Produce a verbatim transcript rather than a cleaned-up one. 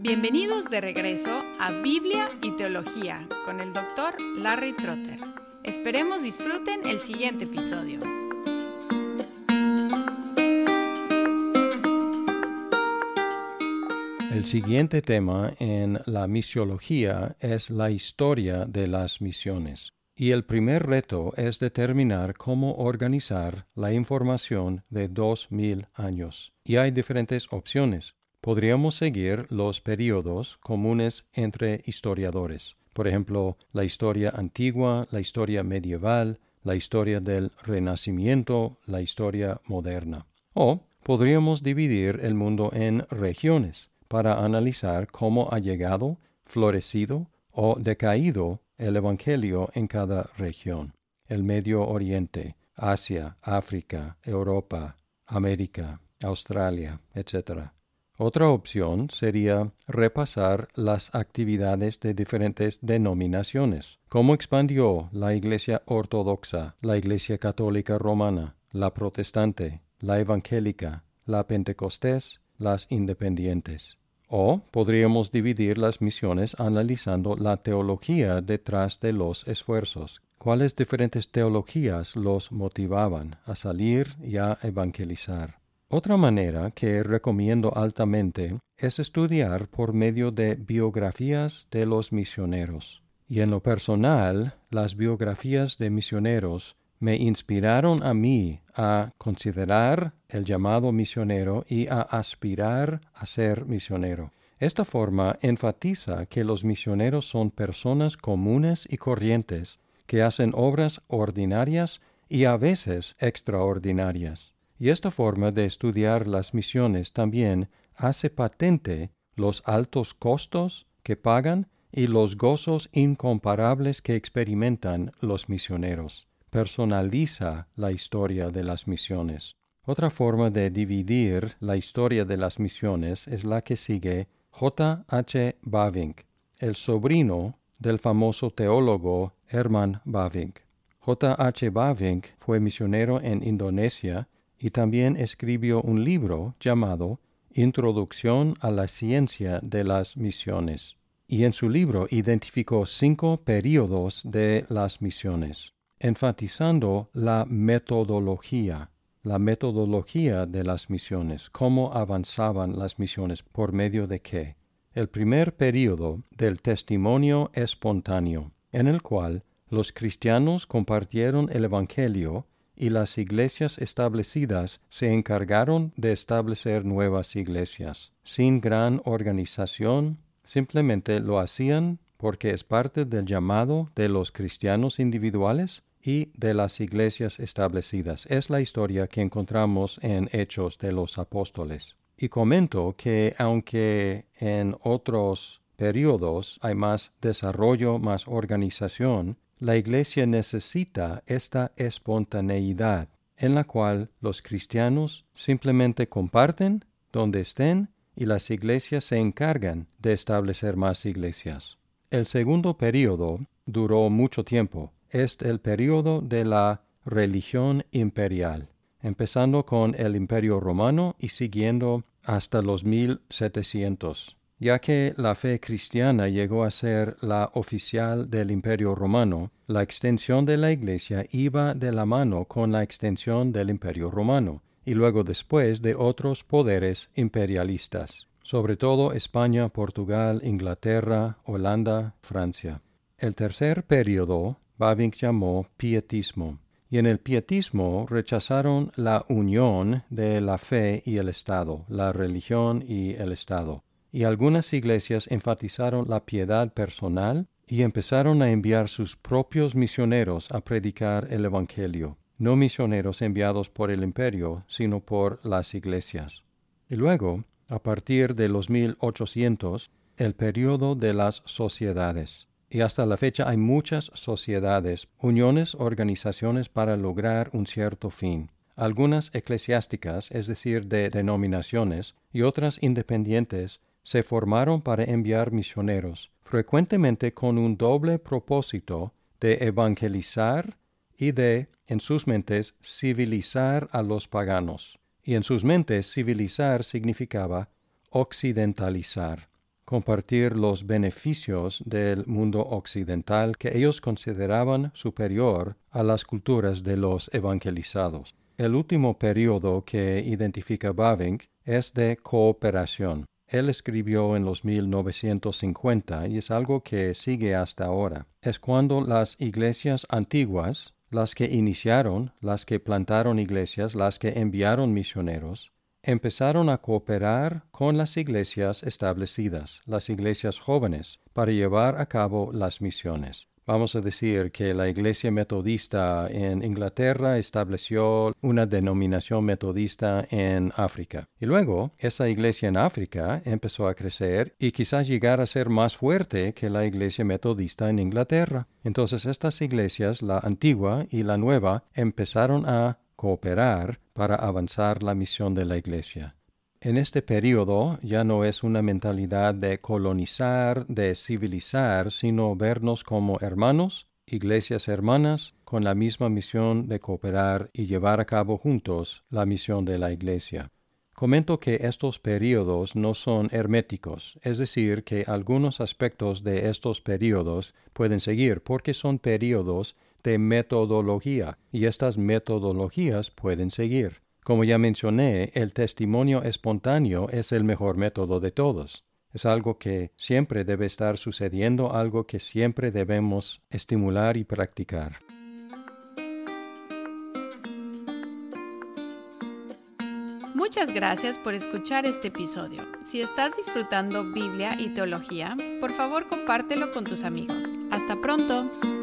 Bienvenidos de regreso a Biblia y Teología con el doctor Larry Trotter. Esperemos disfruten el siguiente episodio. El siguiente tema en la misiología es la historia de las misiones. Y el primer reto es determinar cómo organizar la información de dos mil años. Y hay diferentes opciones. Podríamos seguir los períodos comunes entre historiadores. Por ejemplo, la historia antigua, la historia medieval, la historia del Renacimiento, la historia moderna. O podríamos dividir el mundo en regiones para analizar cómo ha llegado, florecido o decaído el Evangelio en cada región. El Medio Oriente, Asia, África, Europa, América, Australia, etcétera. Otra opción sería repasar las actividades de diferentes denominaciones. ¿Cómo expandió la Iglesia Ortodoxa, la Iglesia Católica Romana, la Protestante, la Evangélica, la Pentecostés, las Independientes? O podríamos dividir las misiones analizando la teología detrás de los esfuerzos. ¿Cuáles diferentes teologías los motivaban a salir y a evangelizar? Otra manera que recomiendo altamente es estudiar por medio de biografías de los misioneros. Y en lo personal, las biografías de misioneros me inspiraron a mí a considerar el llamado misionero y a aspirar a ser misionero. Esta forma enfatiza que los misioneros son personas comunes y corrientes que hacen obras ordinarias y a veces extraordinarias. Y esta forma de estudiar las misiones también hace patente los altos costos que pagan y los gozos incomparables que experimentan los misioneros. Personaliza la historia de las misiones. Otra forma de dividir la historia de las misiones es la que sigue J H Bavinck, el sobrino del famoso teólogo Herman Bavinck. J H Bavinck fue misionero en Indonesia y también escribió un libro llamado Introducción a la Ciencia de las Misiones. Y en su libro identificó cinco períodos de las misiones, enfatizando la metodología, la metodología de las misiones, cómo avanzaban las misiones, por medio de qué. El primer período del testimonio espontáneo, en el cual los cristianos compartieron el Evangelio y las iglesias establecidas se encargaron de establecer nuevas iglesias. Sin gran organización, simplemente lo hacían porque es parte del llamado de los cristianos individuales y de las iglesias establecidas. Es la historia que encontramos en Hechos de los Apóstoles. Y comento que aunque en otros periodos hay más desarrollo, más organización, la Iglesia necesita esta espontaneidad en la cual los cristianos simplemente comparten donde estén y las iglesias se encargan de establecer más iglesias. El segundo período duró mucho tiempo. Es el período de la religión imperial, empezando con el Imperio Romano y siguiendo hasta los mil setecientos. Ya que la fe cristiana llegó a ser la oficial del Imperio Romano, la extensión de la Iglesia iba de la mano con la extensión del Imperio Romano, y luego después de otros poderes imperialistas, sobre todo España, Portugal, Inglaterra, Holanda, Francia. El tercer período Bavinck llamó pietismo, y en el pietismo rechazaron la unión de la fe y el Estado, la religión y el Estado. Y algunas iglesias enfatizaron la piedad personal y empezaron a enviar sus propios misioneros a predicar el Evangelio, no misioneros enviados por el imperio, sino por las iglesias. Y luego, a partir de los mil ochocientos, el período de las sociedades. Y hasta la fecha hay muchas sociedades, uniones, organizaciones para lograr un cierto fin. Algunas eclesiásticas, es decir, de denominaciones, y otras independientes, se formaron para enviar misioneros, frecuentemente con un doble propósito de evangelizar y de, en sus mentes, civilizar a los paganos. Y en sus mentes, civilizar significaba occidentalizar. compartir los beneficios del mundo occidental que ellos consideraban superior a las culturas de los evangelizados. El último periodo que identifica Bavinck es de cooperación. Él escribió en los mil novecientos cincuenta y es algo que sigue hasta ahora. Es cuando las iglesias antiguas, las que iniciaron, las que plantaron iglesias, las que enviaron misioneros, empezaron a cooperar con las iglesias establecidas, las iglesias jóvenes, para llevar a cabo las misiones. Vamos a decir que la iglesia metodista en Inglaterra estableció una denominación metodista en África. Y luego, esa iglesia en África empezó a crecer y quizás llegar a ser más fuerte que la iglesia metodista en Inglaterra. Entonces, estas iglesias, la antigua y la nueva, empezaron a cooperar para avanzar la misión de la iglesia. En este periodo ya no es una mentalidad de colonizar, de civilizar, sino vernos como hermanos, iglesias hermanas, con la misma misión de cooperar y llevar a cabo juntos la misión de la iglesia. Comento que estos periodos no son herméticos, es decir, que algunos aspectos de estos periodos pueden seguir porque son periodos de metodología y estas metodologías pueden seguir. Como ya mencioné, el testimonio espontáneo es el mejor método de todos. Es algo que siempre debe estar sucediendo, algo que siempre debemos estimular y practicar. Muchas gracias por escuchar este episodio. Si estás disfrutando Biblia y teología, por favor compártelo con tus amigos. ¡Hasta pronto!